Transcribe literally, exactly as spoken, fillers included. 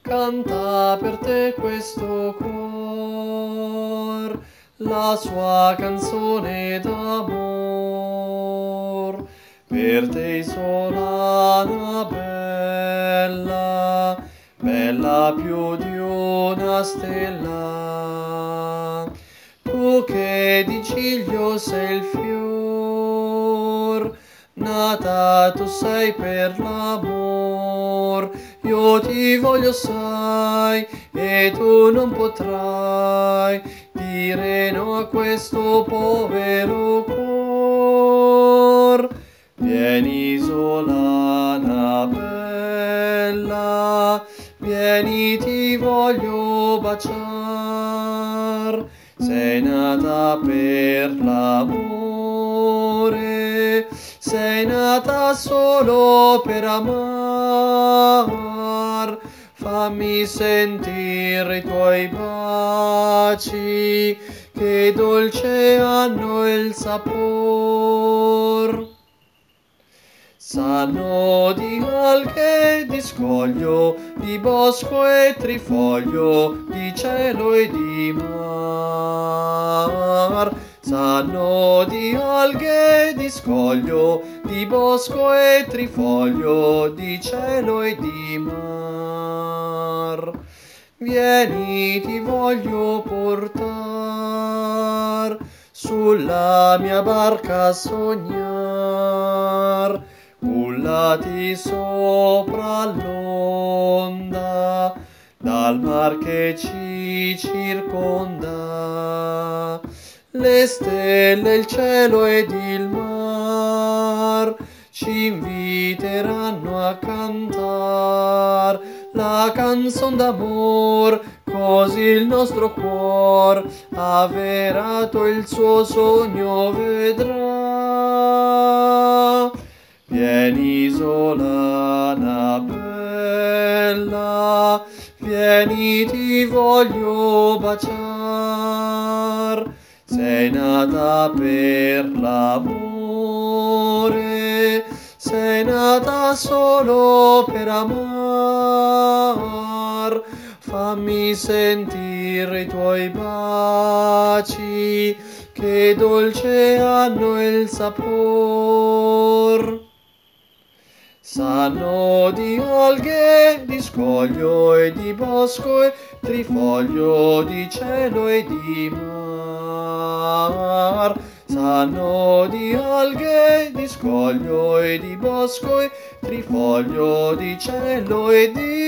canta per te questo cor, la sua canzone d'amor. Per te isolana bella, bella più di una stella, tu che di ciglio sei il fior, nata tu sei per l'amor. Io ti voglio assai e tu non potrai dire no a questo povero cor. Vieni isolana bella, vieni ti voglio baciar, sei nata per l'amore, sei nata solo per amar. Fammi sentire i tuoi baci, che dolce hanno il sapor. Sanno di alghe, di scoglio, di bosco e trifoglio, di cielo e di mar. Sanno di alghe, di scoglio, di bosco e trifoglio, di cielo e di mar. Vieni, ti voglio portar sulla mia barca a sognar, cullati sopra l'onda, dal mar che ci circonda. Le stelle, il cielo ed il mar ci inviteranno a cantar la canzon d'amor, così il nostro cuor avverato il suo sogno vedrà. Vieni isolana bella, vieni ti voglio baciar, sei nata per l'amore, sei nata solo per amar. Fammi sentire i tuoi baci, che dolce hanno il sapor. Sanno di alghe, di scoglio e di bosco e trifoglio, di cielo e di mar. Sanno di alghe, di scoglio e di bosco e trifoglio, di cielo e di